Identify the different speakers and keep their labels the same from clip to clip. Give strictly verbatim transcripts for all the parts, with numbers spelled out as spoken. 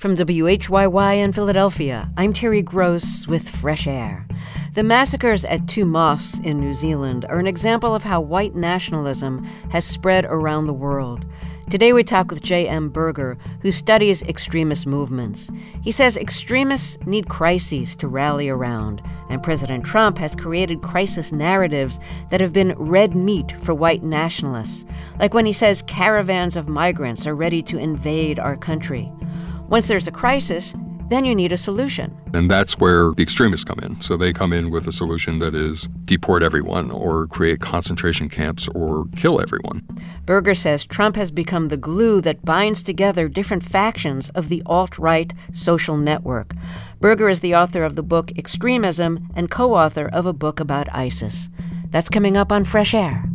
Speaker 1: From W H Y Y in Philadelphia, I'm Terry Gross with Fresh Air. The massacres at two mosques in New Zealand are an example of how white nationalism has spread around the world. Today we talk with J M Berger, who studies extremist movements. He says extremists need crises to rally around, and President Trump has created crisis narratives that have been red meat for white nationalists, like when he says caravans of migrants are ready to invade our country. Once there's a crisis, then you need a solution.
Speaker 2: And that's where the extremists come in. So they come in with a solution that is deport everyone or create concentration camps or kill everyone.
Speaker 1: Berger says Trump has become the glue that binds together different factions of the alt-right social network. Berger is the author of the book Extremism and co-author of a book about ISIS. That's coming up on Fresh Air.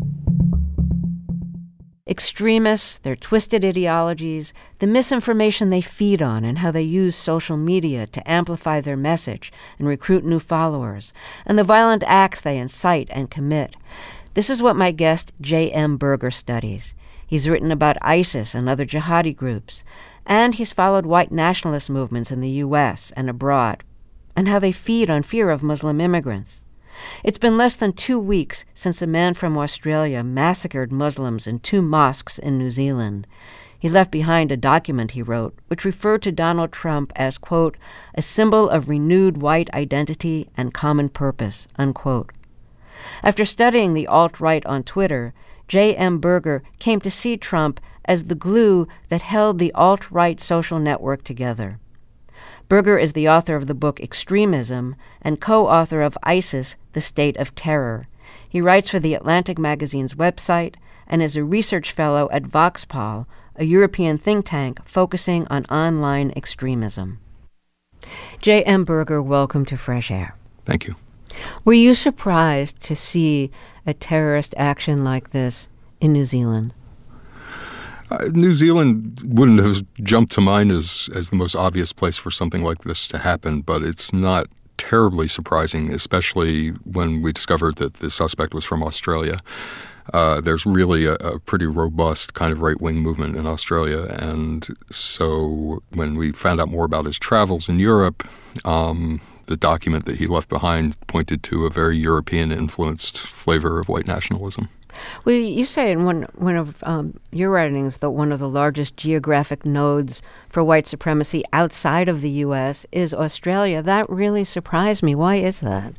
Speaker 1: Extremists, their twisted ideologies, the misinformation they feed on, and how they use social media to amplify their message and recruit new followers, and the violent acts they incite and commit. This is what my guest J M Berger studies. He's written about ISIS and other jihadi groups, and he's followed white nationalist movements in the U S and abroad, and how they feed on fear of Muslim immigrants. It's been less than two weeks since a man from Australia massacred Muslims in two mosques in New Zealand. He left behind a document he wrote, which referred to Donald Trump as, quote, a symbol of renewed white identity and common purpose, unquote. After studying the alt-right on Twitter, J M Berger came to see Trump as the glue that held the alt-right social network together. Berger is the author of the book Extremism and co-author of ISIS, The State of Terror. He writes for the Atlantic magazine's website and is a research fellow at Voxpol, a European think tank focusing on online extremism. J M Berger, welcome to Fresh Air.
Speaker 2: Thank you.
Speaker 1: Were you surprised to see a terrorist action like this in New Zealand?
Speaker 2: Uh, New Zealand wouldn't have jumped to mind as, as the most obvious place for something like this to happen, but it's not terribly surprising, especially when we discovered that the suspect was from Australia. Uh, there's really a, a pretty robust kind of right-wing movement in Australia, and so when we found out more about his travels in Europe, um, the document that he left behind pointed to a very European-influenced flavor of white nationalism.
Speaker 1: Well, you say in one one of um, your writings that one of the largest geographic nodes for white supremacy outside of the U S is Australia. That really surprised me. Why is that?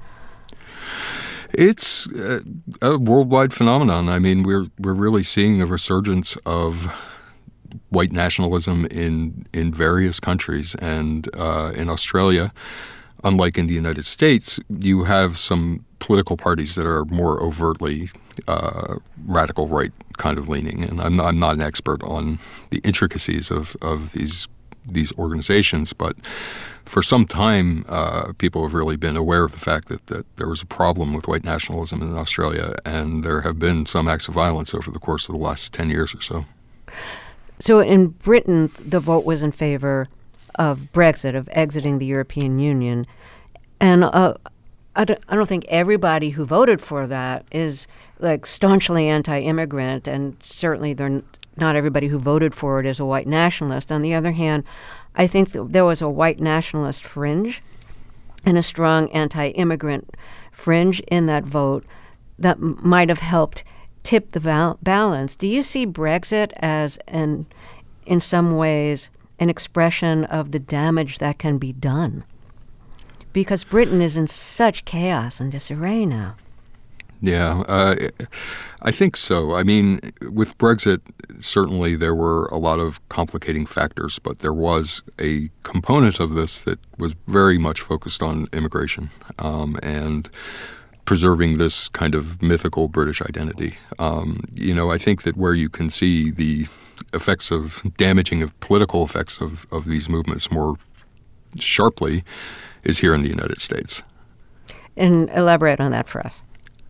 Speaker 2: It's a, a worldwide phenomenon. I mean, we're we're really seeing a resurgence of white nationalism in in various countries, and uh, in Australia, unlike in the United States, you have some political parties that are more overtly uh, radical right kind of leaning, and I'm not, I'm not an expert on the intricacies of, of these these organizations, but for some time, uh, people have really been aware of the fact that, that there was a problem with white nationalism in Australia, and there have been some acts of violence over the course of the last ten years or so.
Speaker 1: So in Britain, the vote was in favor of Brexit, of exiting the European Union, and uh, I don't, I don't think everybody who voted for that is like staunchly anti-immigrant, and certainly they're not everybody who voted for it is a white nationalist. On the other hand, I think that there was a white nationalist fringe and a strong anti-immigrant fringe in that vote that m- might have helped tip the val- balance. Do you see Brexit as, an, in some ways, an expression of the damage that can be done? Because Britain is in such chaos and disarray now.
Speaker 2: Yeah, uh, I think so. I mean, with Brexit, certainly there were a lot of complicating factors, but there was a component of this that was very much focused on immigration um, and preserving this kind of mythical British identity. Um, you know, I think that where you can see the effects of damaging of political effects of, of these movements more sharply is here in the United States.
Speaker 1: And elaborate on that for us.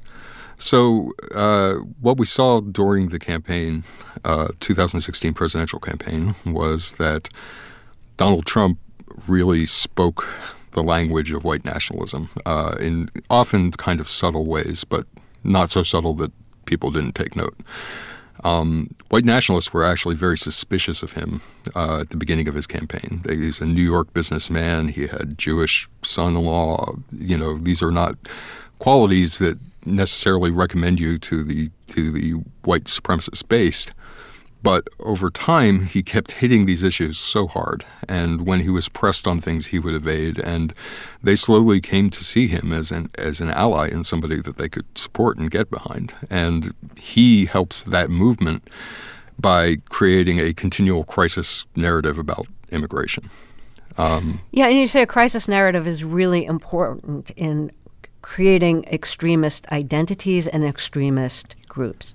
Speaker 2: So uh, what we saw during the campaign, uh, two thousand sixteen presidential campaign, was that Donald Trump really spoke the language of white nationalism uh, in often kind of subtle ways, but not so subtle that people didn't take note. Um, white nationalists were actually very suspicious of him uh, at the beginning of his campaign. He's a New York businessman. He had Jewish son-in-law. You know, these are not qualities that necessarily recommend you to the to the white supremacist base. But over time, he kept hitting these issues so hard. And when he was pressed on things, he would evade. And they slowly came to see him as an as an ally and somebody that they could support and get behind. And he helps that movement by creating a continual crisis narrative about immigration. Um,
Speaker 1: yeah, and you say a crisis narrative is really important in creating extremist identities and extremist groups.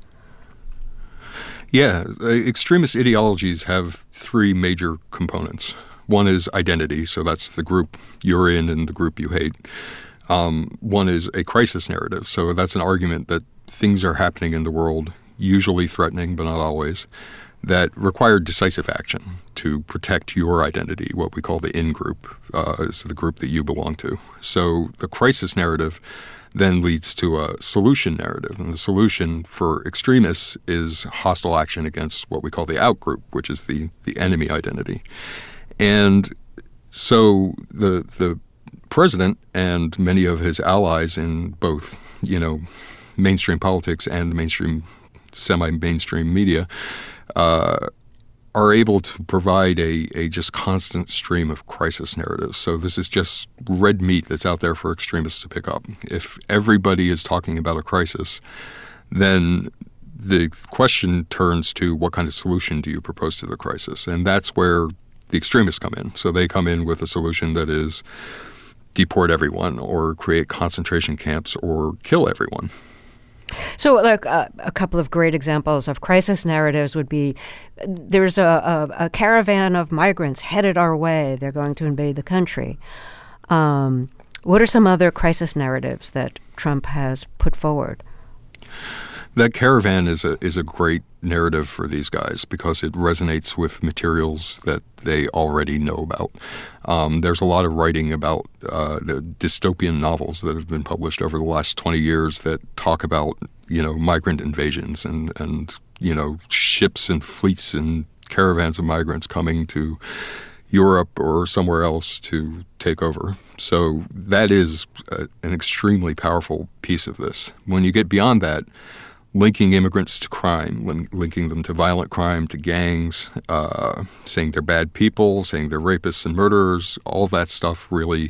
Speaker 2: Yeah, extremist ideologies have three major components. One is identity, so that's the group you're in and the group you hate. Um, one is a crisis narrative, so that's an argument that things are happening in the world, usually threatening but not always, that require decisive action to protect your identity, what we call the in-group, uh, is the group that you belong to. So the crisis narrative then leads to a solution narrative. And the solution for extremists is hostile action against what we call the outgroup, which is the, the enemy identity. And so the the president and many of his allies in both, you know, mainstream politics and the mainstream, semi-mainstream media uh, are able to provide a, a just constant stream of crisis narratives. So this is just red meat that's out there for extremists to pick up. If everybody is talking about a crisis, then the question turns to what kind of solution do you propose to the crisis? And that's where the extremists come in. So they come in with a solution that is deport everyone or create concentration camps or kill everyone.
Speaker 1: So like uh, a couple of great examples of crisis narratives would be there's a, a, a caravan of migrants headed our way. They're going to invade the country. Um, what are some other crisis narratives that Trump has put forward?
Speaker 2: That caravan is a is a great narrative for these guys because it resonates with materials that they already know about. Um, there's a lot of writing about uh, the dystopian novels that have been published over the last twenty years that talk about, you know, migrant invasions and, and you know, ships and fleets and caravans of migrants coming to Europe or somewhere else to take over. So that is a, an extremely powerful piece of this. When you get beyond that, linking immigrants to crime, lin- linking them to violent crime, to gangs, uh, saying they're bad people, saying they're rapists and murderers, all that stuff really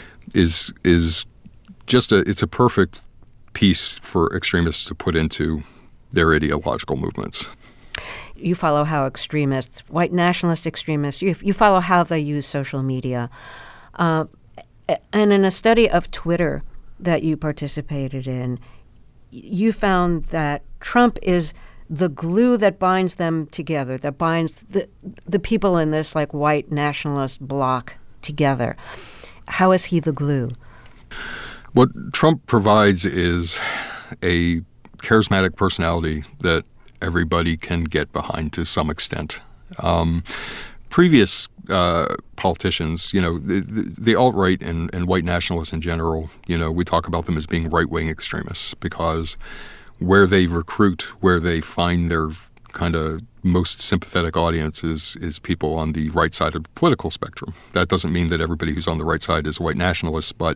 Speaker 2: is is just a it's a perfect piece for extremists to put into their ideological movements.
Speaker 1: You follow how extremists, white nationalist extremists, you, you follow how they use social media. Uh, and in a study of Twitter that you participated in, you found that Trump is the glue that binds them together, that binds the the people in this like white nationalist bloc together. How is he the glue?
Speaker 2: What Trump provides is a charismatic personality that everybody can get behind to some extent. Um, previous uh, politicians, you know, the, the, the alt-right and, and white nationalists in general, you know, we talk about them as being right-wing extremists because where they recruit, where they find their kind of most sympathetic audience is, is people on the right side of the political spectrum. That doesn't mean that everybody who's on the right side is a white nationalist, but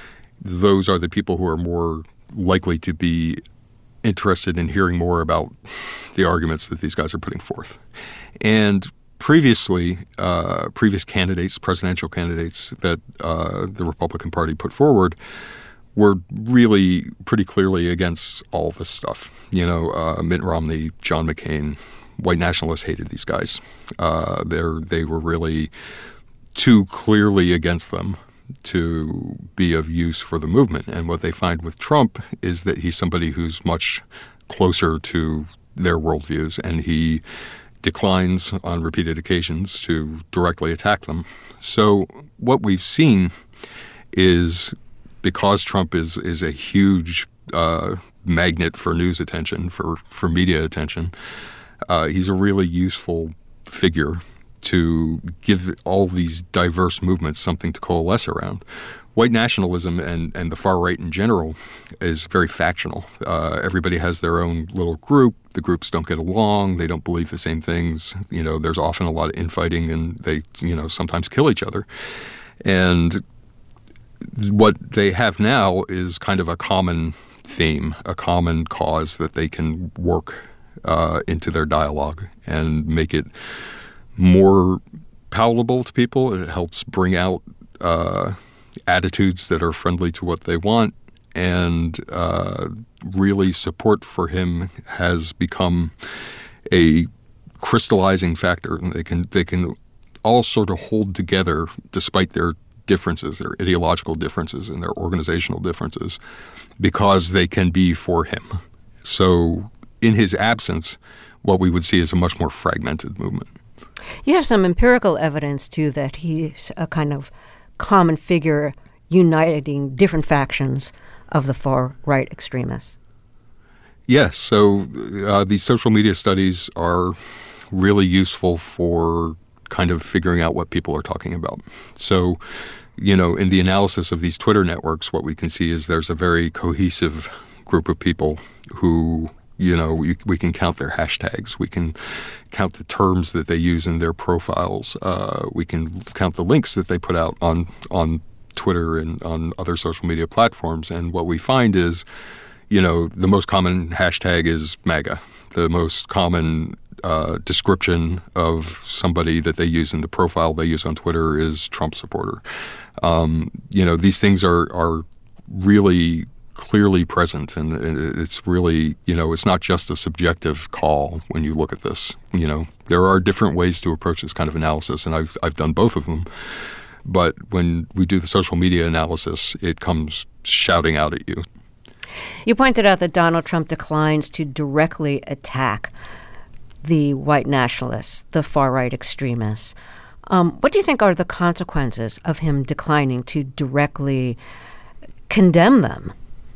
Speaker 2: those are the people who are more likely to be interested in hearing more about the arguments that these guys are putting forth. And previously, uh, previous candidates, presidential candidates that uh, the Republican Party put forward were really pretty clearly against all this stuff. You know, uh, Mitt Romney, John McCain, white nationalists hated these guys. Uh, they're, they were really too clearly against them to be of use for the movement. And what they find with Trump is that he's somebody who's much closer to their worldviews, and he declines on repeated occasions to directly attack them. So what we've seen is because Trump is is a huge uh, magnet for news attention, for, for media attention, uh, he's a really useful figure to give all these diverse movements something to coalesce around. white nationalism and, and the far right in general is very factional. Uh, everybody has their own little group. The groups don't get along. They don't believe the same things. You know, there's often a lot of infighting, and they, you know, sometimes kill each other. And what they have now is kind of a common theme, a common cause that they can work uh, into their dialogue and make it more palatable to people. It helps bring out uh, attitudes that are friendly to what they want, and uh, really support for him has become a crystallizing factor. And they can they can all sort of hold together despite their differences, their ideological differences and their organizational differences, because they can be for him. So in his absence, what we would see is a much more fragmented movement.
Speaker 1: You have some empirical evidence, too, that he's a kind of common figure uniting different factions of the far-right extremists.
Speaker 2: Yes. So uh, these social media studies are really useful for kind of figuring out what people are talking about. So, you know, in the analysis of these Twitter networks, what we can see is there's a very cohesive group of people who, you know, we, we can count their hashtags. We can count the terms that they use in their profiles. Uh, we can count the links that they put out on on Twitter and on other social media platforms. And what we find is, you know, the most common hashtag is MAGA. The most common uh, description of somebody that they use in the profile they use on Twitter is Trump supporter. Um, you know, these things are are really clearly present, and it's really, you know, it's not just a subjective call when you look at this. You know, there are different ways to approach this kind of analysis, and I've I've done both of them. But when we do the social media analysis, it comes shouting out at you.
Speaker 1: You pointed out that Donald Trump declines to directly attack the white nationalists, the far-right extremists. Um, what do you think are the consequences of him declining to directly condemn them?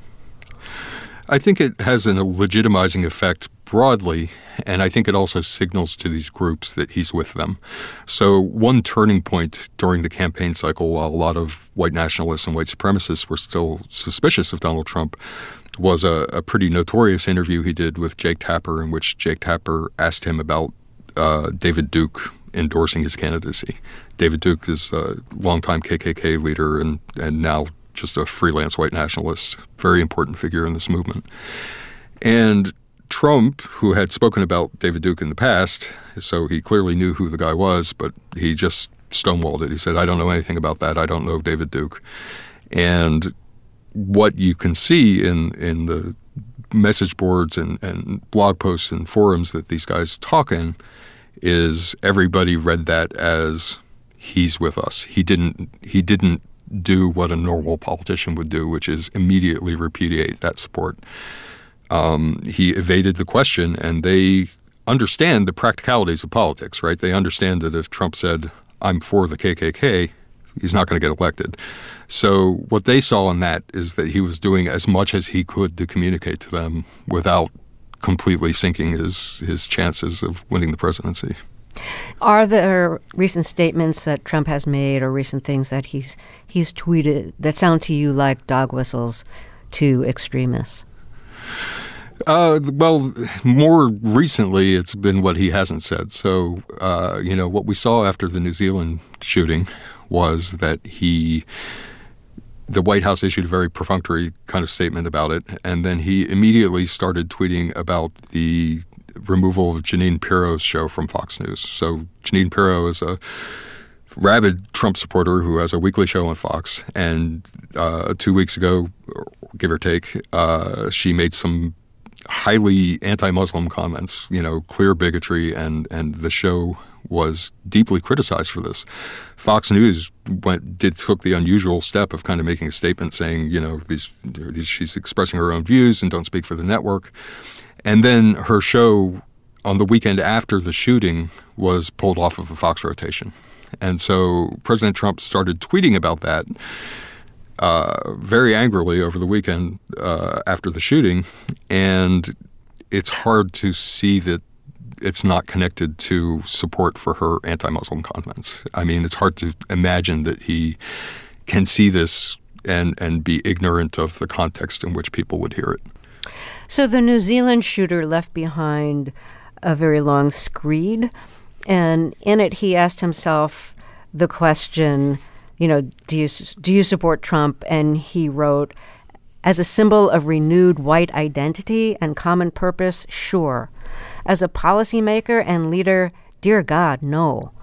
Speaker 2: I think it has a legitimizing effect broadly, and I think it also signals to these groups that he's with them. So one turning point during the campaign cycle, while a lot of white nationalists and white supremacists were still suspicious of Donald Trump, was a, a pretty notorious interview he did with Jake Tapper, in which Jake Tapper asked him about uh, David Duke endorsing his candidacy. David Duke is a longtime K K K leader and, and now just a freelance white nationalist, very important figure in this movement. And Trump, who had spoken about David Duke in the past, so he clearly knew who the guy was, but he just stonewalled it. He said, I don't know anything about that. I don't know David Duke. And what you can see in, in the message boards and, and blog posts and forums that these guys talk in is everybody read that as he's with us. He didn't, he didn't do what a normal politician would do, which is immediately repudiate that support. Um, he evaded the question, and they understand the practicalities of politics, right? They understand that if Trump said, I'm for the K K K, he's not going to get elected. So what they saw in that is that he was doing as much as he could to communicate to them without completely sinking his, his chances of winning the presidency.
Speaker 1: Are there recent statements that Trump has made or recent things that he's he's tweeted that sound to you like dog whistles to extremists?
Speaker 2: Uh, well, more recently, it's been what he hasn't said. So, uh, you know, what we saw after the New Zealand shooting was that he, the White House issued a very perfunctory kind of statement about it, and then he immediately started tweeting about the removal of Jeanine Pirro's show from Fox News. So Jeanine Pirro is a rabid Trump supporter who has a weekly show on Fox, and uh, two weeks ago, give or take, uh, she made some highly anti-Muslim comments, you know, clear bigotry, and, and the show was deeply criticized for this. Fox News went did took the unusual step of kind of making a statement saying, you know, these, these she's expressing her own views and don't speak for the network. And then her show on the weekend after the shooting was pulled off of the Fox rotation. And so President Trump started tweeting about that uh, very angrily over the weekend uh, after the shooting. And it's hard to see that it's not connected to support for her anti-Muslim comments. I mean, it's hard to imagine that he can see this and, and be ignorant of the context in which people would hear it.
Speaker 1: So the New Zealand shooter left behind a very long screed, and in it he asked himself the question, you know, do you do you support Trump? And he wrote, as a symbol of renewed white identity and common purpose, sure. As a policymaker and leader, dear God, no.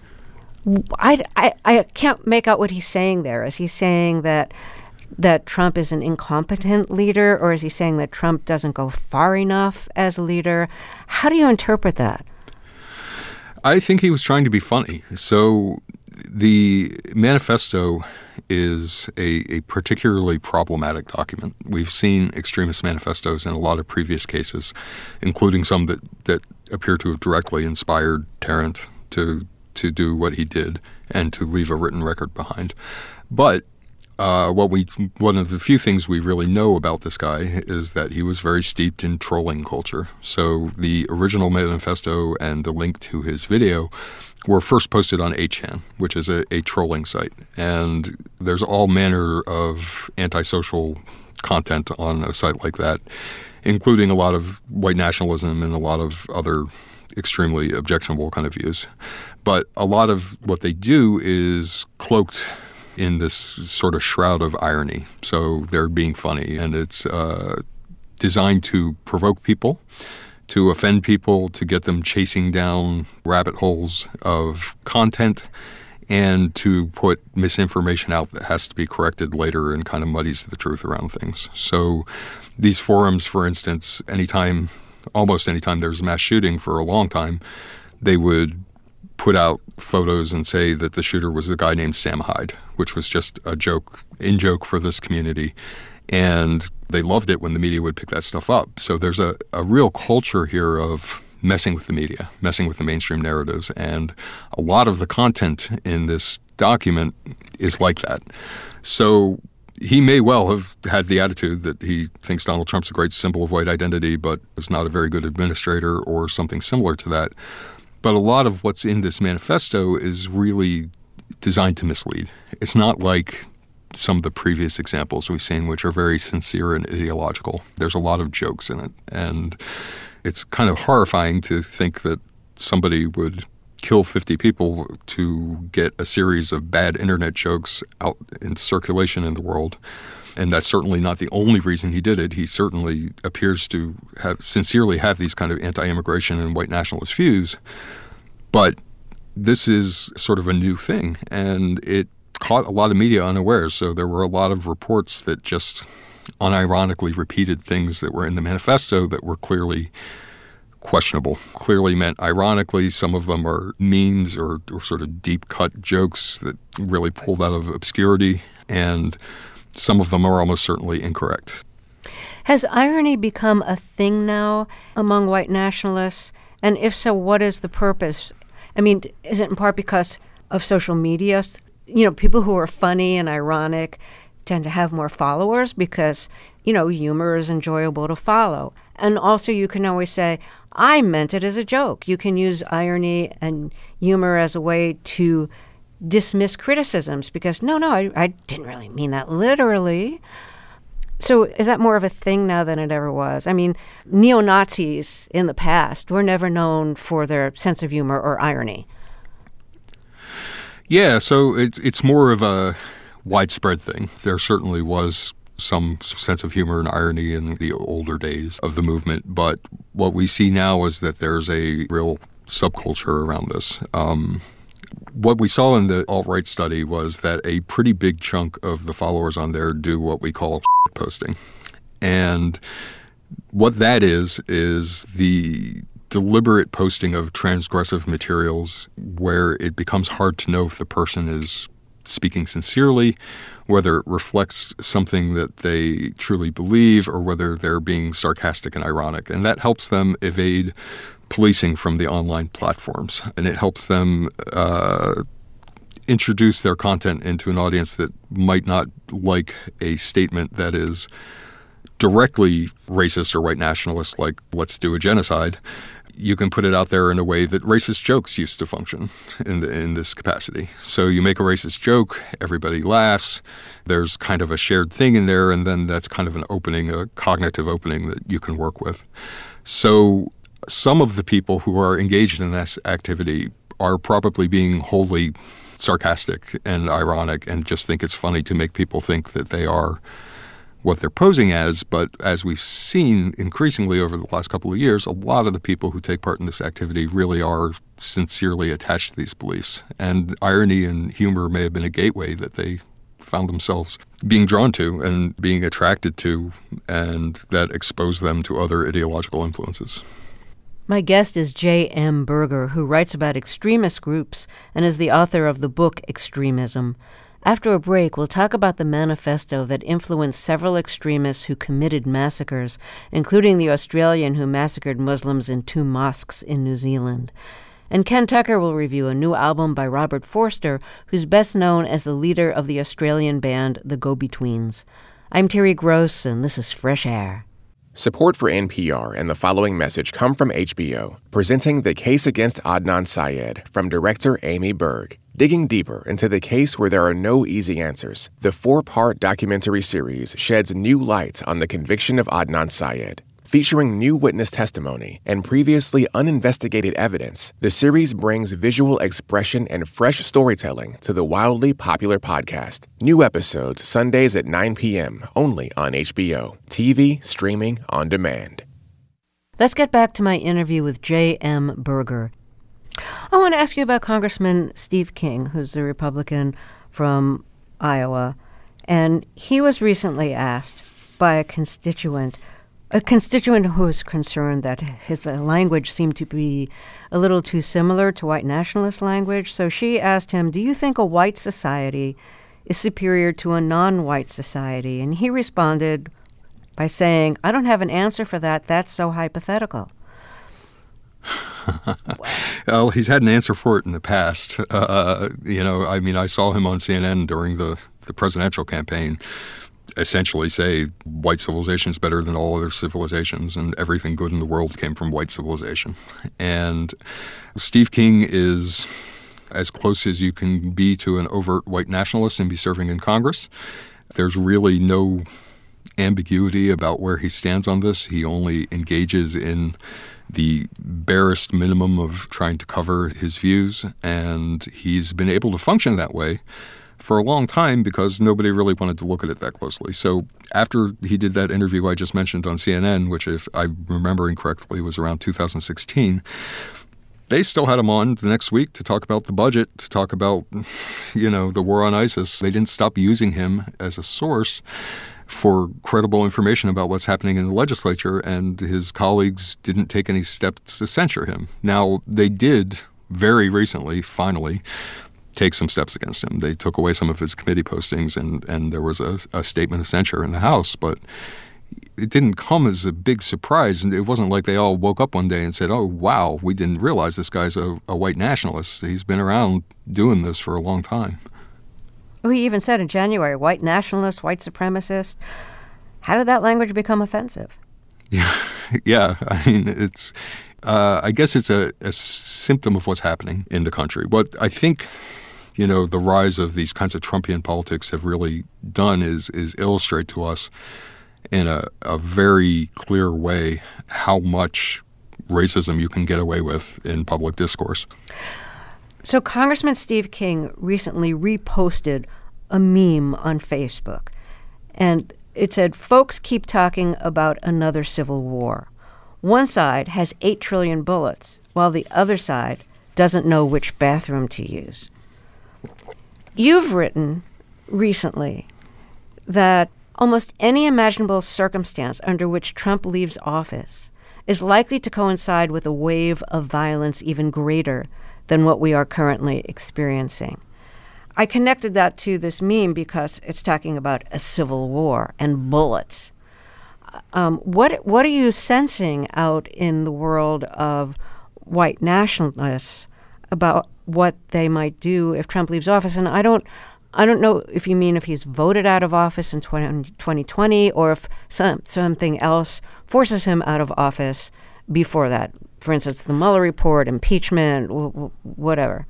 Speaker 1: I, I, I can't make out what he's saying there. Is he saying that that Trump is an incompetent leader, or is he saying that Trump doesn't go far enough as a leader? How do you interpret that?
Speaker 2: I think he was trying to be funny. So the manifesto is a, a particularly problematic document. We've seen extremist manifestos in a lot of previous cases, including some that, that appear to have directly inspired Tarrant to to do what he did and to leave a written record behind. But uh, what we one of the few things we really know about this guy is that he was very steeped in trolling culture. So the original manifesto and the link to his video were first posted on eight chan, which is a, a trolling site. And there's all manner of antisocial content on a site like that, including a lot of white nationalism and a lot of other extremely objectionable kind of views. But a lot of what they do is cloaked in this sort of shroud of irony. So they're being funny, and it's uh, designed to provoke people, to offend people, to get them chasing down rabbit holes of content, and to put misinformation out that has to be corrected later and kind of muddies the truth around things. So these forums, for instance, anytime, almost anytime there's a mass shooting for a long time, they would put out photos and say that the shooter was a guy named Sam Hyde, which was just a joke, in joke for this community. And they loved it when the media would pick that stuff up. So there's a, a real culture here of messing with the media, messing with the mainstream narratives. And a lot of the content in this document is like that. So he may well have had the attitude that he thinks Donald Trump's a great symbol of white identity, but is not a very good administrator or something similar to that. But a lot of what's in this manifesto is really designed to mislead. It's not like some of the previous examples we've seen, which are very sincere and ideological. There's a lot of jokes in it. And it's kind of horrifying to think that somebody would kill fifty people to get a series of bad internet jokes out in circulation in the world. And that's certainly not the only reason he did it. He certainly appears to have sincerely have these kind of anti-immigration and white nationalist views. But this is sort of a new thing, and it caught a lot of media unawares. So there were a lot of reports that just unironically repeated things that were in the manifesto that were clearly questionable, clearly meant ironically. Some of them are memes or, or sort of deep-cut jokes that really pulled out of obscurity, and some of them are almost certainly incorrect.
Speaker 1: Has irony become a thing now among white nationalists? And if so, what is the purpose? I mean, is it in part because of social media? You know, people who are funny and ironic tend to have more followers because, you know, humor is enjoyable to follow. And also you can always say, I meant it as a joke. You can use irony and humor as a way to dismiss criticisms because, no, no, I, I didn't really mean that literally. So is that more of a thing now than it ever was? I mean, neo-Nazis in the past were never known for their sense of humor or irony.
Speaker 2: Yeah, so it's it's more of a widespread thing. There certainly was some sense of humor and irony in the older days of the movement, but what we see now is that there's a real subculture around this. Um, what we saw in the alt-right study was that a pretty big chunk of the followers on there do what we call shit posting. And what that is, is the deliberate posting of transgressive materials where it becomes hard to know if the person is speaking sincerely, whether it reflects something that they truly believe, or whether they're being sarcastic and ironic. And that helps them evade policing from the online platforms. And it helps them uh, introduce their content into an audience that might not like a statement that is directly racist or white nationalist, like let's do a genocide, you can put it out there in a way that racist jokes used to function in the, in this capacity. So you make a racist joke, everybody laughs, there's kind of a shared thing in there, and then that's kind of an opening, a cognitive opening that you can work with. So some of the people who are engaged in this activity are probably being wholly sarcastic and ironic and just think it's funny to make people think that they are what they're posing as. But as we've seen increasingly over the last couple of years, a lot of the people who take part in this activity really are sincerely attached to these beliefs. And irony and humor may have been a gateway that they found themselves being drawn to and being attracted to, and that exposed them to other ideological influences.
Speaker 1: My guest is J M Berger, who writes about extremist groups and is the author of the book Extremism. After a break, we'll talk about the manifesto that influenced several extremists who committed massacres, including the Australian who massacred Muslims in two mosques in New Zealand. And Ken Tucker will review a new album by Robert Forster, who's best known as the leader of the Australian band The Go-Betweens. I'm Terry Gross, and this is Fresh Air.
Speaker 3: Support for N P R and the following message come from H B O, presenting The Case Against Adnan Syed from director Amy Berg. Digging deeper into the case where there are no easy answers, the four-part documentary series sheds new light on the conviction of Adnan Syed. Featuring new witness testimony and previously uninvestigated evidence, the series brings visual expression and fresh storytelling to the wildly popular podcast. New episodes Sundays at nine p.m. only on H B O. T V streaming on demand.
Speaker 1: Let's get back to my interview with J M Berger. I want to ask you about Congressman Steve King, who's a Republican from Iowa. And he was recently asked by a constituent A constituent who was concerned that his uh, language seemed to be a little too similar to white nationalist language. So she asked him, do you think a white society is superior to a non-white society? And he responded by saying, I don't have an answer for that. That's so hypothetical.
Speaker 2: Well, he's had an answer for it in the past. Uh, you know, I mean, I saw him on C N N during the, the presidential campaign essentially say white civilization is better than all other civilizations and everything good in the world came from white civilization. And Steve King is as close as you can be to an overt white nationalist and be serving in Congress. There's really no ambiguity about where he stands on this. He only engages in the barest minimum of trying to cover his views, and he's been able to function that way for a long time because nobody really wanted to look at it that closely. So after he did that interview I just mentioned on C N N, which if I'm remembering correctly was around two thousand sixteen, they still had him on the next week to talk about the budget, to talk about, you know, the war on ISIS. They didn't stop using him as a source for credible information about what's happening in the legislature, and his colleagues didn't take any steps to censure him. Now, they did very recently, finally, take some steps against him. They took away some of his committee postings, and, and there was a, a statement of censure in the House, but it didn't come as a big surprise. And it wasn't like they all woke up one day and said, oh, wow, we didn't realize this guy's a, a white nationalist. He's been around doing this for a long time.
Speaker 1: Well, he even said in January, white nationalist, white supremacist. How did that language become offensive?
Speaker 2: Yeah, yeah. I mean, it's, uh, I guess it's a, a symptom of what's happening in the country. What I think, you know, the rise of these kinds of Trumpian politics have really done is is illustrate to us in a, a very clear way how much racism you can get away with in public discourse.
Speaker 1: So Congressman Steve King recently reposted a meme on Facebook, and it said, folks keep talking about another civil war. One side has eight trillion bullets, while the other side doesn't know which bathroom to use. You've written recently that almost any imaginable circumstance under which Trump leaves office is likely to coincide with a wave of violence even greater than what we are currently experiencing. I connected that to this meme because it's talking about a civil war and bullets. Um, what what are you sensing out in the world of white nationalists about what they might do if Trump leaves office? And I don't I don't know if you mean if he's voted out of office in twenty twenty or if some, something else forces him out of office before that For instance, the Mueller report, impeachment, w- w- whatever.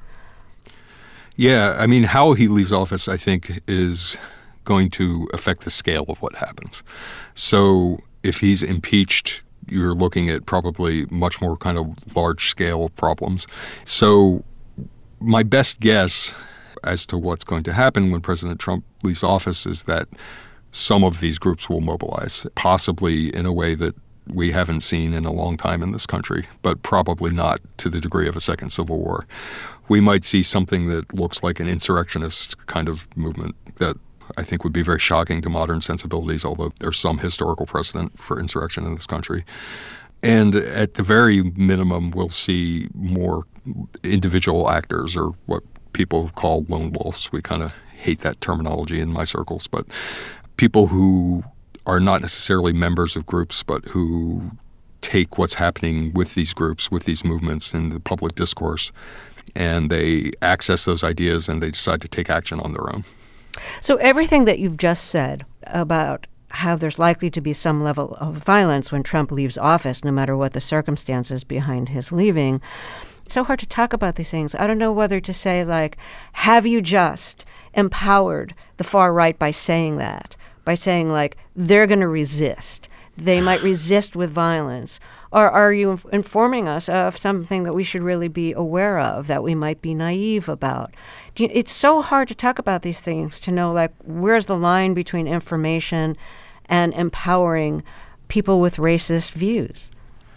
Speaker 2: Yeah, I mean, how he leaves office, I think, is going to affect the scale of what happens. So if he's impeached, you're looking at probably much more kind of large-scale problems. So my best guess as to what's going to happen when President Trump leaves office is that some of these groups will mobilize, possibly in a way that we haven't seen in a long time in this country, but probably not to the degree of a second civil war. We might see something that looks like an insurrectionist kind of movement that I think would be very shocking to modern sensibilities, although there's some historical precedent for insurrection in this country. And at the very minimum, we'll see more individual actors, or what people call lone wolves. We kind of hate that terminology in my circles, but people who are not necessarily members of groups, but who take what's happening with these groups, with these movements in the public discourse, and they access those ideas and they decide to take action on their own.
Speaker 1: So everything that you've just said about how there's likely to be some level of violence when Trump leaves office, no matter what the circumstances behind his leaving, it's so hard to talk about these things. I don't know whether to say, like, have you just empowered the far right by saying that? By saying, like, they're going to resist. They might resist with violence. Or are you inf- informing us of something that we should really be aware of, that we might be naive about? Do you, it's so hard to talk about these things, to know, like, where's the line between information and empowering people with racist views?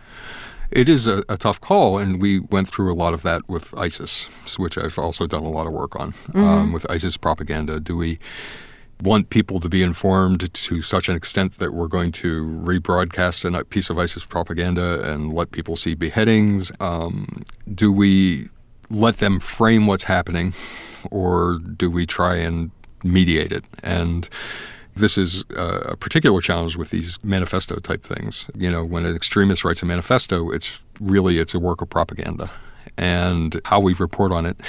Speaker 2: It is a, a tough call, and we went through a lot of that with ISIS, which I've also done a lot of work on. Mm-hmm. Um, with ISIS propaganda, do we want people to be informed to such an extent that we're going to rebroadcast a piece of ISIS propaganda and let people see beheadings? Um, do we let them frame what's happening, or do we try and mediate it? And this is a particular challenge with these manifesto type things. You know, when an extremist writes a manifesto, it's really, it's a work of propaganda. And how we report on it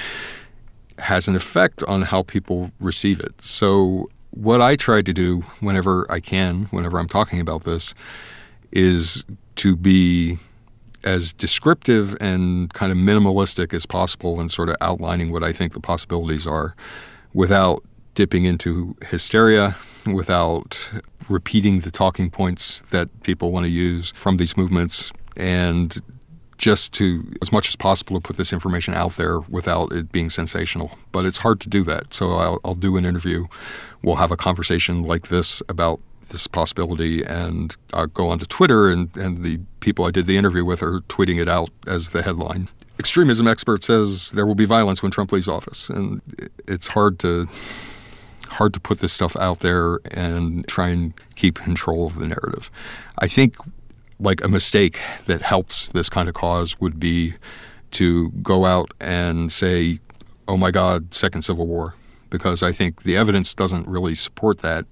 Speaker 2: has an effect on how people receive it. So what I try to do whenever I can, whenever I'm talking about this, is to be as descriptive and kind of minimalistic as possible in sort of outlining what I think the possibilities are, without dipping into hysteria, without repeating the talking points that people want to use from these movements, and just to, as much as possible, to put this information out there without it being sensational. But it's hard to do that. So I'll, I'll do an interview. We'll have a conversation like this about this possibility, and I'll go onto Twitter, and, and the people I did the interview with are tweeting it out as the headline. Extremism expert says there will be violence when Trump leaves office. And it's hard to hard to put this stuff out there and try and keep control of the narrative. I think like a mistake that helps this kind of cause would be to go out and say, oh my God, second civil war, because I think the evidence doesn't really support that.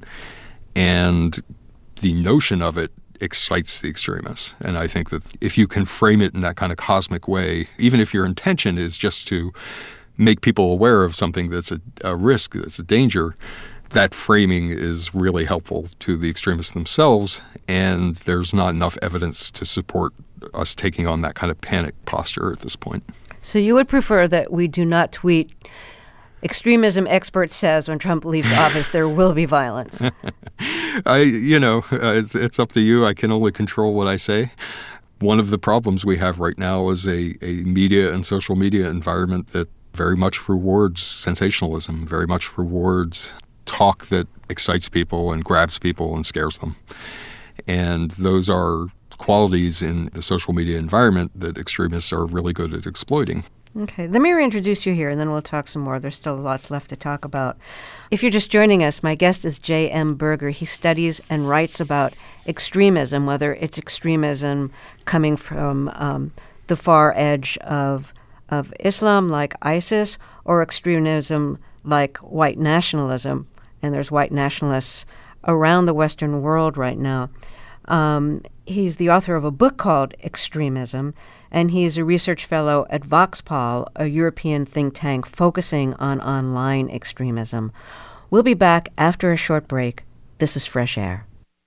Speaker 2: And the notion of it excites the extremists. And I think that if you can frame it in that kind of cosmic way, even if your intention is just to make people aware of something that's a, a risk, that's a danger, that framing is really helpful to the extremists themselves, and there's not enough evidence to support us taking on that kind of panic posture at this point.
Speaker 1: So you would prefer that we do not tweet, extremism expert says when Trump leaves office there will be violence?
Speaker 2: I, you know, uh, it's, it's up to you. I can only control what I say. One of the problems we have right now is a, a media and social media environment that very much rewards sensationalism, very much rewards talk that excites people and grabs people and scares them. And those are qualities in the social media environment that extremists are really good at exploiting.
Speaker 1: Okay, let me reintroduce you here, and then we'll talk some more. There's still lots left to talk about. If you're just joining us, my guest is J M. Berger. He studies and writes about extremism, whether it's extremism coming from um, the far edge of of Islam, like ISIS, or extremism like white nationalism. And there's white nationalists around the Western world right now. Um, he's the author of a book called Extremism, and he's a research fellow at Voxpol, a European think tank focusing on online extremism. We'll be back after a short break. This is Fresh Air.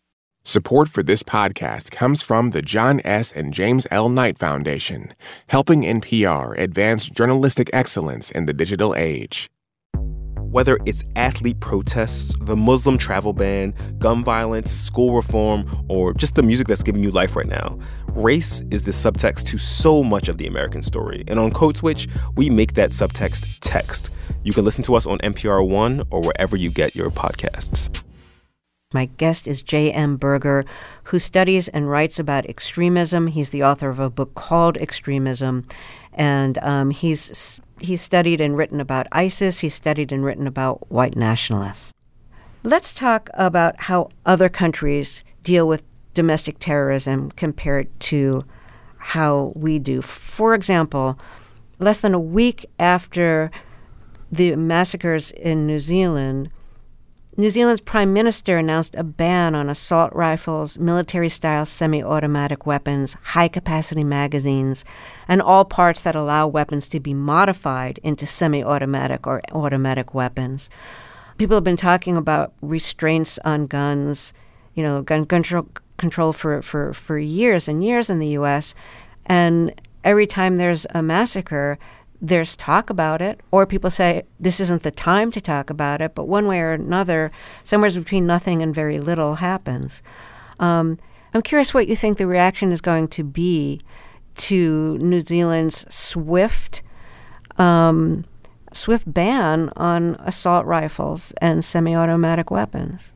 Speaker 3: Support for this podcast comes from the John S. and James L. Knight Foundation, helping N P R advance journalistic excellence in the digital age.
Speaker 4: Whether it's athlete protests, the Muslim travel ban, gun violence, school reform, or just the music that's giving you life right now, race is the subtext to so much of the American story. And on Code Switch, we make that subtext text. You can listen to us on N P R One or wherever you get your podcasts.
Speaker 1: My guest is J M. Berger, who studies and writes about extremism. He's the author of a book called Extremism, and um, he's he's studied and written about ISIS. He's studied and written about white nationalists. Let's talk about how other countries deal with domestic terrorism compared to how we do. For example, less than a week after the massacres in New Zealand, New Zealand's Prime Minister announced a ban on assault rifles, military-style semi-automatic weapons, high-capacity magazines, and all parts that allow weapons to be modified into semi-automatic or automatic weapons. People have been talking about restraints on guns, you know, gun control, control for, for, for years and years in the U S, and every time there's a massacre, there's talk about it, or people say this isn't the time to talk about it, but one way or another, somewhere between nothing and very little happens. Um, I'm curious what you think the reaction is going to be to New Zealand's swift, um, swift ban on assault rifles and semi-automatic weapons.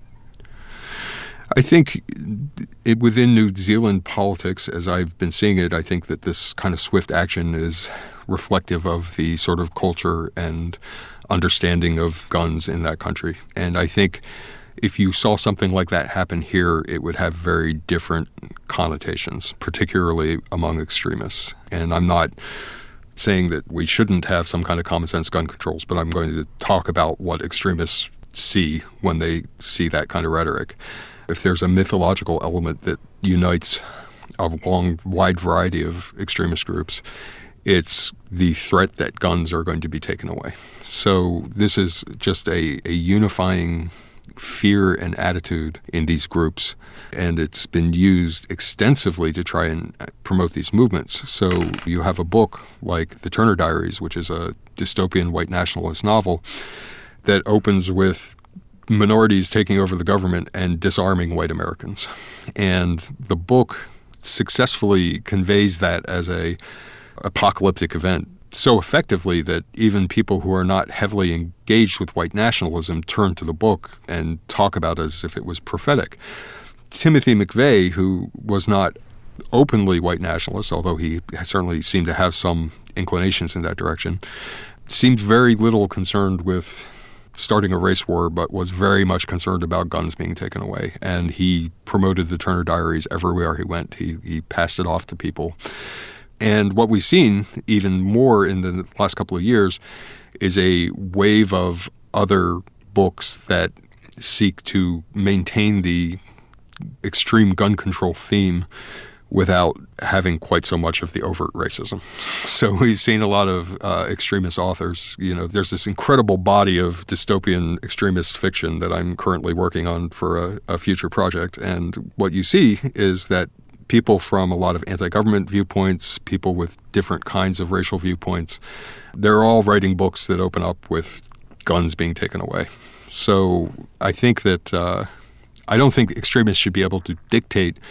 Speaker 2: I think it, within New Zealand politics, as I've been seeing it, I think that this kind of swift action is reflective of the sort of culture and understanding of guns in that country. And I think if you saw something like that happen here, it would have very different connotations, particularly among extremists. And I'm not saying that we shouldn't have some kind of common sense gun controls, but I'm going to talk about what extremists see when they see that kind of rhetoric. If there's a mythological element that unites a long, wide variety of extremist groups, it's the threat that guns are going to be taken away. So this is just a, a unifying fear and attitude in these groups, and it's been used extensively to try and promote these movements. So you have a book like The Turner Diaries, which is a dystopian white nationalist novel that opens with minorities taking over the government and disarming white Americans. And the book successfully conveys that as a apocalyptic event so effectively that even people who are not heavily engaged with white nationalism turn to the book and talk about it as if it was prophetic. Timothy McVeigh, who was not openly white nationalist, although he certainly seemed to have some inclinations in that direction, seemed very little concerned with starting a race war, but was very much concerned about guns being taken away. And he promoted the Turner Diaries everywhere he went. He, he passed it off to people. And what we've seen even more in the last couple of years is a wave of other books that seek to maintain the extreme gun control theme without having quite so much of the overt racism. So we've seen a lot of uh, extremist authors. You know, there's this incredible body of dystopian extremist fiction that I'm currently working on for a, a future project. And what you see is that people from a lot of anti-government viewpoints, people with different kinds of racial viewpoints, they're all writing books that open up with guns being taken away. So I think that uh, I don't think extremists should be able to dictate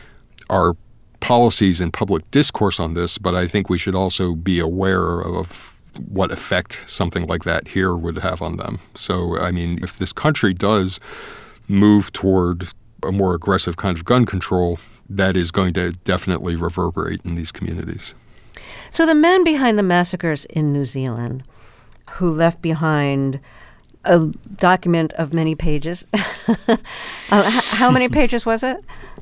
Speaker 2: our policies and public discourse on this, but I think we should also be aware of what effect something like that here would have on them. So, I mean, if this country does move toward a more aggressive kind of gun control, that is going to definitely reverberate in these communities.
Speaker 1: So the man behind the massacres in New Zealand, who left behind a document of many pages, uh, how many pages was it?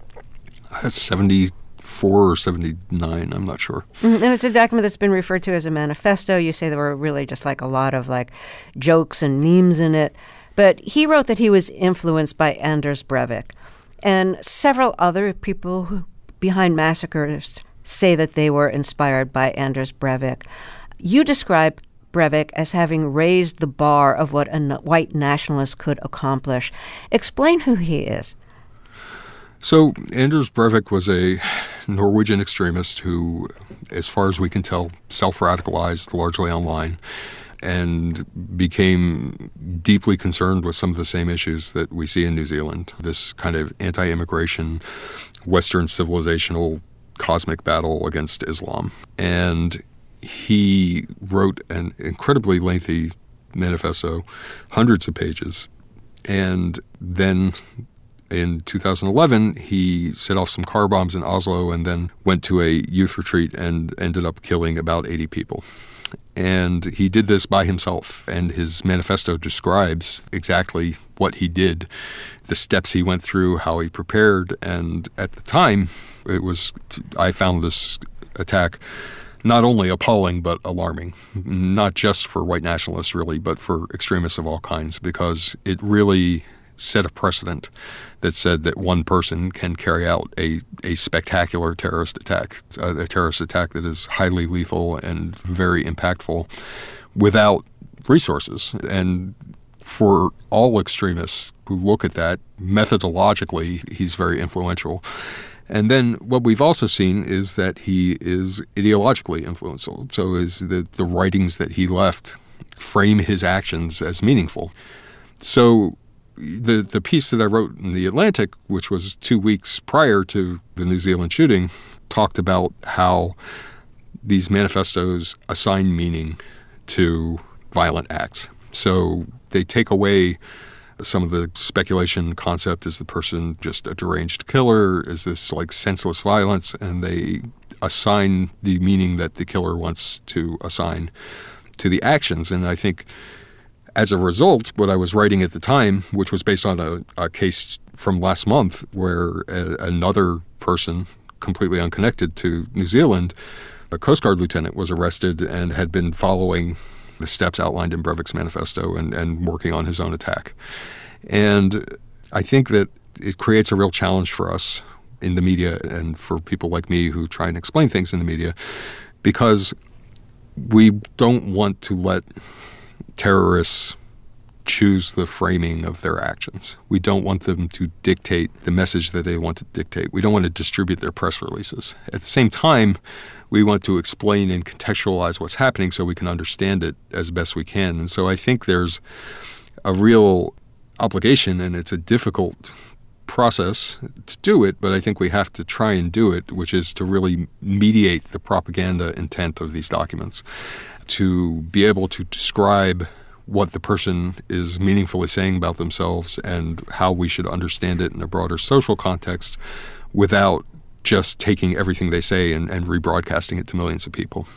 Speaker 2: That's seventy-four or seventy-nine, I'm not sure.
Speaker 1: Mm-hmm. And it's a document that's been referred to as a manifesto. You say there were really just like a lot of like jokes and memes in it. But he wrote that he was influenced by Anders Breivik. And several other people who, behind massacres say that they were inspired by Anders Breivik. You describe Breivik as having raised the bar of what a white nationalist could accomplish. Explain who he is.
Speaker 2: So Anders Breivik was a Norwegian extremist who, as far as we can tell, self-radicalized largely online and became deeply concerned with some of the same issues that we see in New Zealand, this kind of anti-immigration, Western civilizational cosmic battle against Islam. And he wrote an incredibly lengthy manifesto, hundreds of pages, and then in two thousand eleven, he set off some car bombs in Oslo and then went to a youth retreat and ended up killing about eighty people. And he did this by himself, and his manifesto describes exactly what he did, the steps he went through, how he prepared, and at the time, it was, I found this attack not only appalling but alarming, not just for white nationalists really, but for extremists of all kinds, because it really set a precedent that said that one person can carry out a, a spectacular terrorist attack, a, a terrorist attack that is highly lethal and very impactful without resources. And for all extremists who look at that, methodologically, he's very influential. And then what we've also seen is that he is ideologically influential. So is the, the writings that he left frame his actions as meaningful. So the the piece that I wrote in The Atlantic, which was two weeks prior to the New Zealand shooting, talked about how these manifestos assign meaning to violent acts. So they take away some of the speculation concept. Is the person just a deranged killer? Is this like senseless violence? And they assign the meaning that the killer wants to assign to the actions. And I think as a result, what I was writing at the time, which was based on a, a case from last month where a, another person completely unconnected to New Zealand, a Coast Guard lieutenant, was arrested and had been following the steps outlined in Breivik's manifesto and, and working on his own attack. And I think that it creates a real challenge for us in the media and for people like me who try and explain things in the media, because we don't want to let terrorists choose the framing of their actions. We don't want them to dictate the message that they want to dictate. We don't want to distribute their press releases. At the same time, we want to explain and contextualize what's happening so we can understand it as best we can. And so I think there's a real obligation, and it's a difficult process to do it, but I think we have to try and do it, which is to really mediate the propaganda intent of these documents, to be able to describe what the person is meaningfully saying about themselves and how we should understand it in a broader social context without just taking everything they say and, and rebroadcasting it to millions of people.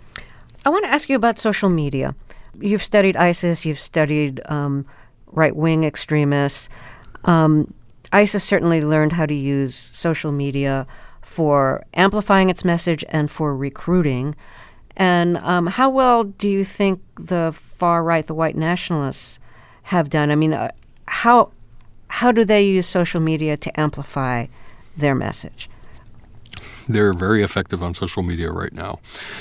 Speaker 1: I want to ask you about social media. You've studied ISIS, you've studied um, right-wing extremists. Um, ISIS certainly learned how to use social media for amplifying its message and for recruiting. And um, how well do you think the far right, the white nationalists, have done? I mean, uh, how how do they use social media to amplify their message?
Speaker 2: They're very effective on social media right now.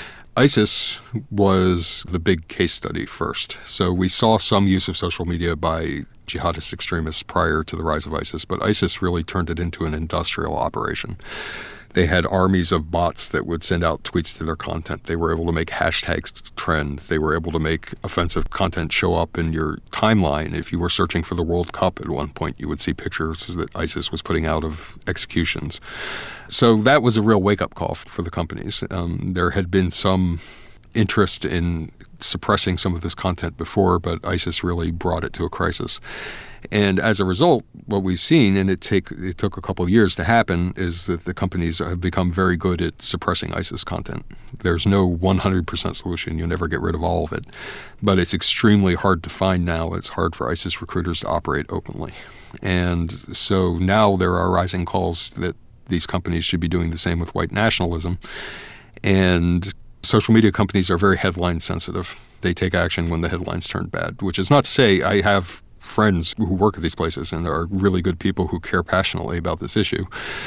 Speaker 2: ISIS was the big case study first. So we saw some use of social media by jihadist extremists prior to the rise of ISIS, but ISIS really turned it into an industrial operation. They had armies of bots that would send out tweets to their content. They were able to make hashtags trend. They were able to make offensive content show up in your timeline. If you were searching for the World Cup at one point, you would see pictures that ISIS was putting out of executions. So that was a real wake-up call for the companies. Um, there had been some interest in suppressing some of this content before, but ISIS really brought it to a crisis. And as a result, what we've seen, and it take it took a couple of years to happen, is that the companies have become very good at suppressing ISIS content. There's no one hundred percent solution. You'll never get rid of all of it. But it's extremely hard to find now. It's hard for ISIS recruiters to operate openly. And so now there are rising calls that these companies should be doing the same with white nationalism. And social media companies are very headline sensitive. They take action when the headlines turn bad, which is not to say I have friends who work at these places and are really good people who care passionately about this issue.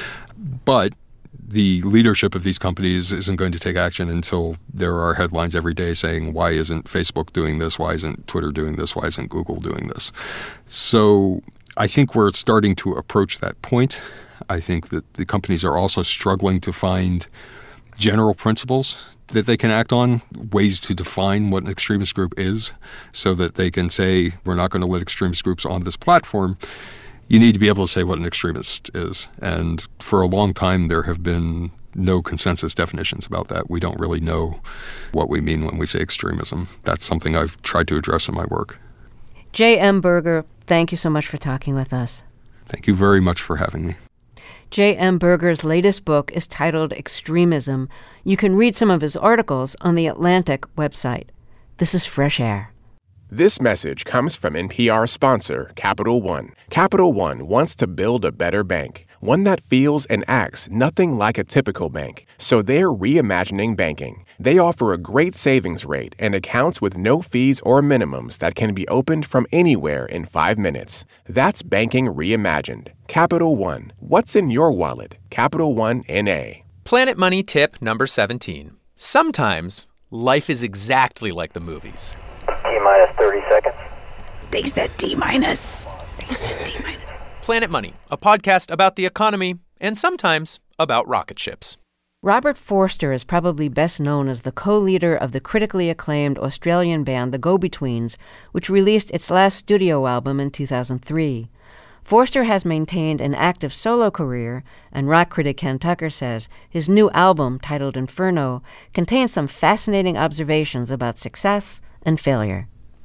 Speaker 2: But the leadership of these companies isn't going to take action until there are headlines every day saying, why isn't Facebook doing this? Why isn't Twitter doing this? Why isn't Google doing this? So I think we're starting to approach that point. I think that the companies are also struggling to find general principles that they can act on, ways to define what an extremist group is, so that they can say, we're not going to let extremist groups on this platform. You need to be able to say what an extremist is. And for a long time, there have been no consensus definitions about that. We don't really know what we mean when we say extremism. That's something I've tried to address in my work.
Speaker 1: J M. Berger, thank you so much for talking with us.
Speaker 2: Thank you very much for having me.
Speaker 1: J M. Berger's latest book is titled Extremism. You can read some of his articles on the Atlantic website. This is Fresh Air.
Speaker 3: This message comes from N P R sponsor, Capital One. Capital One wants to build a better bank, one that feels and acts nothing like a typical bank. So they're reimagining banking. They offer a great savings rate and accounts with no fees or minimums that can be opened from anywhere in five minutes. That's banking reimagined. Capital One. What's in your wallet? Capital One N A.
Speaker 5: Planet Money tip number seventeen. Sometimes life is exactly like the movies.
Speaker 6: T-minus thirty seconds.
Speaker 7: They said T-minus. They said T-minus.
Speaker 5: Planet Money, a podcast about the economy and sometimes about rocket ships.
Speaker 1: Robert Forster is probably best known as the co-leader of the critically acclaimed Australian band The Go-Betweens, which released its last studio album in two thousand three. Forster has maintained an active solo career, and rock critic Ken Tucker says his new album, titled Inferno, contains some fascinating observations about success and failure.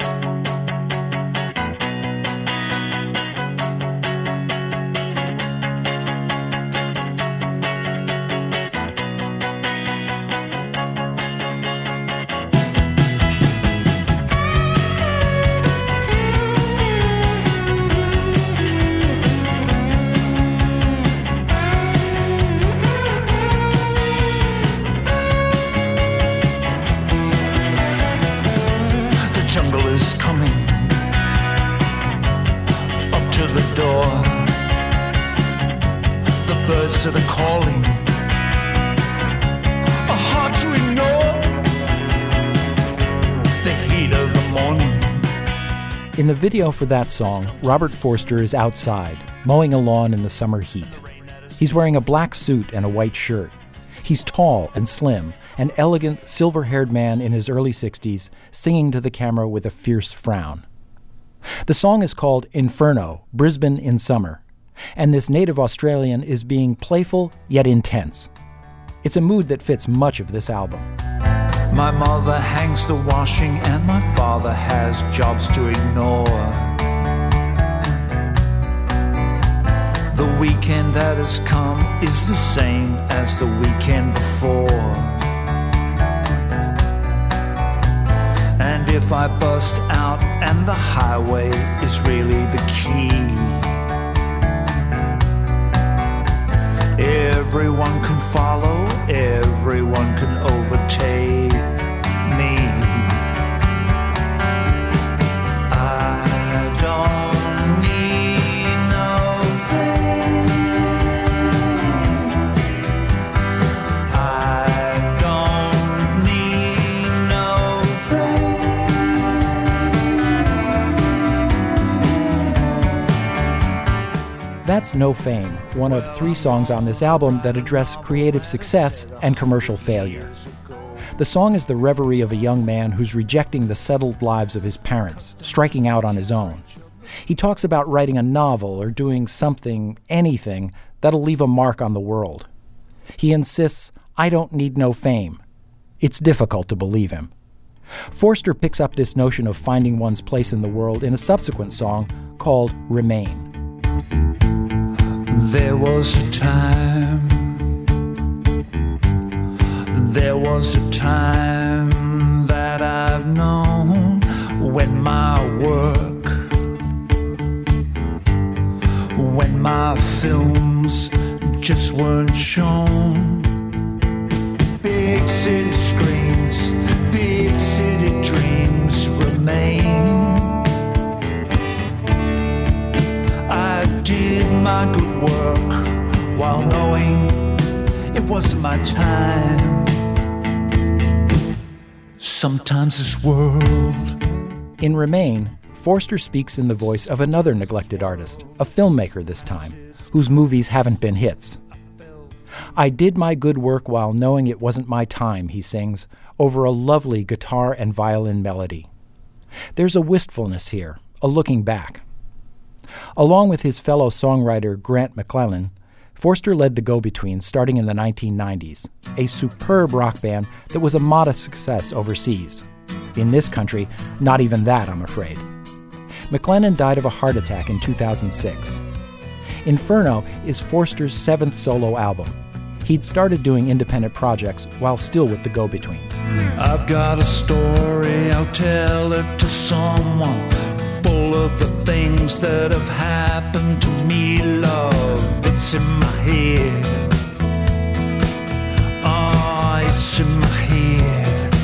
Speaker 8: To the calling, are hard to ignore, the heat of the morning.
Speaker 9: In the video for that song, Robert Forster is outside, mowing a lawn in the summer heat. He's wearing a black suit and a white shirt. He's tall and slim, an elegant, silver-haired man in his early sixties, singing to the camera with a fierce frown. The song is called Inferno, Brisbane in Summer. And this native Australian is being playful yet intense. It's a mood that fits much of this album.
Speaker 8: My mother hangs the washing and my father has jobs to ignore. The weekend that has come is the same as the weekend before. And if I bust out and the highway is really the key, everyone can follow, everyone can overtake me. I don't need no fame. I don't need no
Speaker 9: fame. That's No Fame, one of three songs on this album that address creative success and commercial failure. The song is the reverie of a young man who's rejecting the settled lives of his parents, striking out on his own. He talks about writing a novel or doing something, anything, that'll leave a mark on the world. He insists, I don't need no fame. It's difficult to believe him. Forster picks up this notion of finding one's place in the world in a subsequent song called Remain.
Speaker 8: There was a time, there was a time that I've known when my work, when my films just weren't shown. Big city screens, big city dreams remain. I did my good work while knowing it wasn't my time. Sometimes this world.
Speaker 9: In Remain, Forster speaks in the voice of another neglected artist, a filmmaker this time, whose movies haven't been hits. I did my good work while knowing it wasn't my time, he sings, over a lovely guitar and violin melody. There's a wistfulness here, a looking back. Along with his fellow songwriter Grant McClellan, Forster led the Go-Betweens starting in the nineteen nineties, a superb rock band that was a modest success overseas. In this country, not even that, I'm afraid. McClellan died of a heart attack in two thousand six. Inferno is Forster's seventh solo album. He'd started doing independent projects while still with the Go-Betweens.
Speaker 8: I've got a story, I'll tell it to someone, full of the things that have happened to me, love. It's in my head. Oh, it's in my head.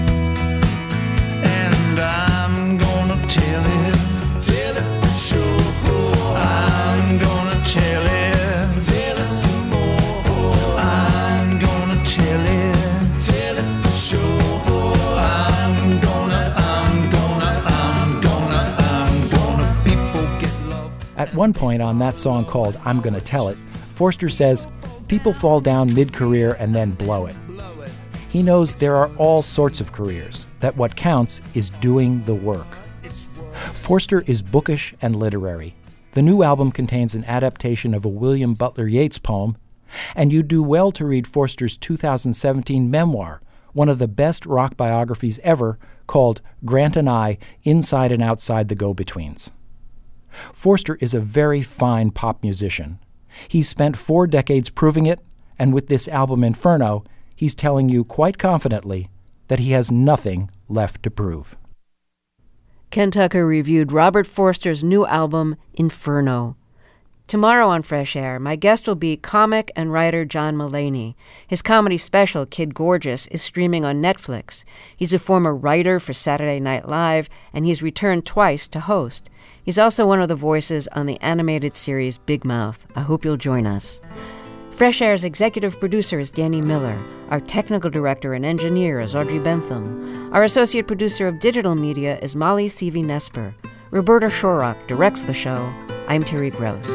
Speaker 8: And I'm gonna tell it. Tell it for sure. I'm gonna tell it. Tell it some more. I'm gonna tell it. Tell it for sure. I'm gonna, I'm gonna, I'm gonna, I'm gonna. People get love.
Speaker 9: At one point on that song called I'm Gonna Tell It, Forster says, people fall down mid-career and then blow it. He knows there are all sorts of careers, that what counts is doing the work. Forster is bookish and literary. The new album contains an adaptation of a William Butler Yeats poem, and you'd do well to read Forster's two thousand seventeen memoir, one of the best rock biographies ever, called Grant and I, Inside and Outside the Go-Betweens. Forster is a very fine pop musician. He's spent four decades proving it, and with this album Inferno, he's telling you quite confidently that he has nothing left to prove.
Speaker 1: Ken Tucker reviewed Robert Forster's new album, Inferno. Tomorrow on Fresh Air, my guest will be comic and writer John Mulaney. His comedy special, Kid Gorgeous, is streaming on Netflix. He's a former writer for Saturday Night Live, and he's returned twice to host. He's also one of the voices on the animated series Big Mouth. I hope you'll join us. Fresh Air's executive producer is Danny Miller. Our technical director and engineer is Audrey Bentham. Our associate producer of digital media is Molly Seavey-Nesper. Roberta Shorrock directs the show. I'm Terry Gross.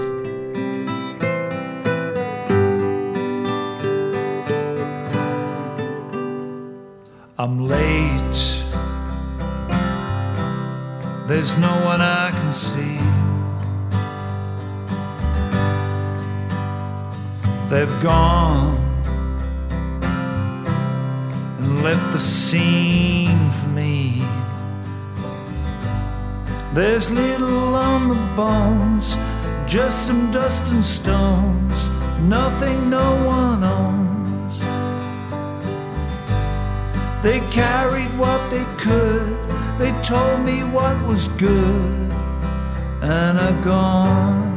Speaker 8: I'm late. There's no one I can see. They've gone and left the scene for me. There's little on the bones, just some dust and stones, nothing no one owns. They carried what they could, they told me what was good, and are gone.